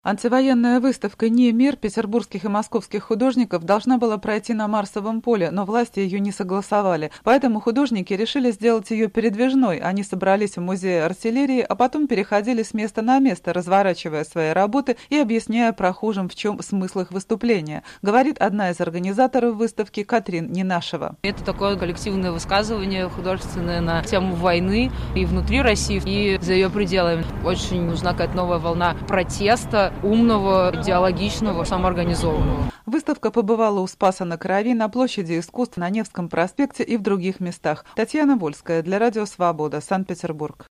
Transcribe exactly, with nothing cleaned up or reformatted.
Антивоенная выставка «Не мир» петербургских и московских художников должна была пройти на Марсовом поле, но власти ее не согласовали. Поэтому художники решили сделать ее передвижной. Они собрались в музее артиллерии, а потом переходили с места на место, разворачивая свои работы и объясняя прохожим, в чем смысл их выступления. Говорит одна из организаторов выставки Катрин Ненашева. Это такое коллективное высказывание художественное на тему войны и внутри России, и за ее пределами. Очень нужна какая-то новая волна протеста, умного, идеологичного, самоорганизованного. Выставка побывала у Спаса-на-Крови, на площади искусств, на Невском проспекте и в других местах. Татьяна Вольская для Радио Свобода, Санкт-Петербург.